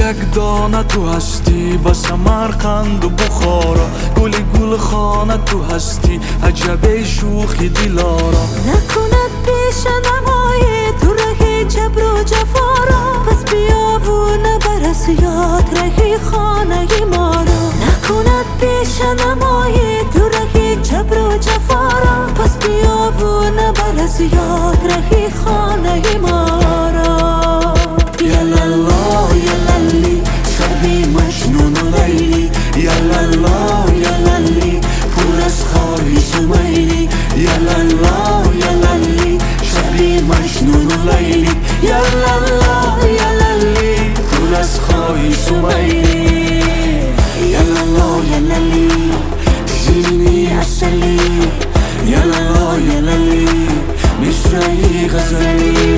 یک دانه تو هستی با سمرقند و بخارا، گل خانه تو هستی عجب شوخی دلارا. نکند پیش نمای تو رهی جبر و جفارا، پس بیا و نبرس یاد رهی خانه ما را. نکند پیش نمای تو رهی جبر و جفارا، پس بیا و نبرس یاد رهی خانه ما را. یلالا یلالی شبی مجنون و لیلی، یلالا یلالی پر از خواهش و میلی، یلالا یلالی شبی مجنون و لیلی، یلالا یلالی پر از خواهش و میلی. یلالا یلالی شیرینی عسلی، یلالا یلالی مصرعی غزلی.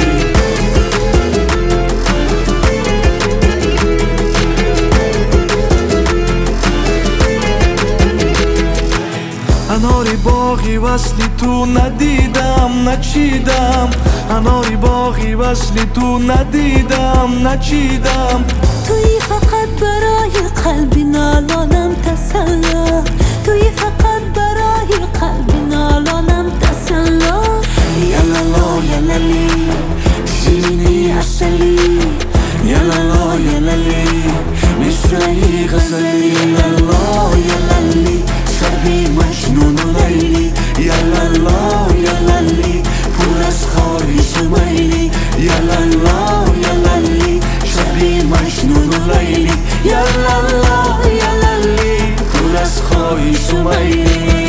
اناری باغی وصلی تو ندیدم نچیدم، اناری باغی وصلی تو ندیدم نچیدم. توی فقط برای قلبی نالانم تسلا، توی فقط برای قلبی نالانم تسلا. یلالا یلالی شیرینی عسلی، یلالا یلالی مصرعی غزلی، یلالا یلالی شبی مجنون و لیلی، یلالا یلالی پر از خواهش و میلی، یلالا یلالی شبی مجنون و لیلی، یلالا یلالی پر از خواهش و میلی.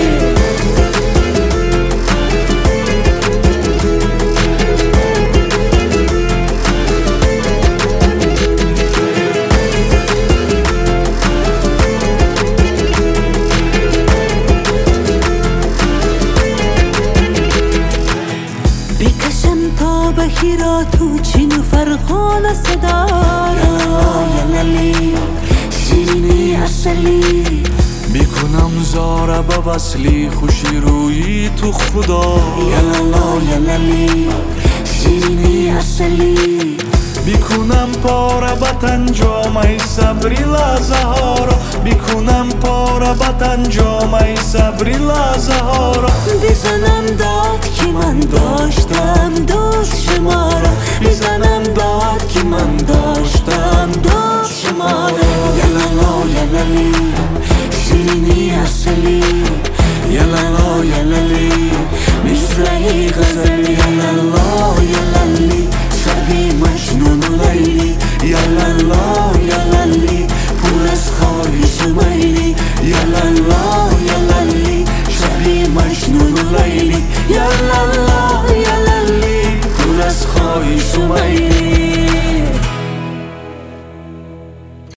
بکشم تا بخیرا تو چین و فرقان صدا را. یلالی شیرینی عسلی بیکنم زاره به وصلی، خوشی روی تو خدا. یلالا یلالی شیرینی عسلی بیکنم پاره بطن جامعی صبری لحظه ها را، بیکنم پاره بطن جامعی صبری لحظه ها را. بزنم داد که من داشتم دوست شما را، بزنم داد که من داشتم دوست شما را. یلالا یلالی شیرینی عسلی، یلالا یلالی مصرعی غزلی، یلالا یلالی شبی مجنون و لیلی، یلالا یلالی پر از خواهش و میلی، یلالا یلالی شبی مجنون و لیلی، یلالا یلالی پر از خواهش و میلی.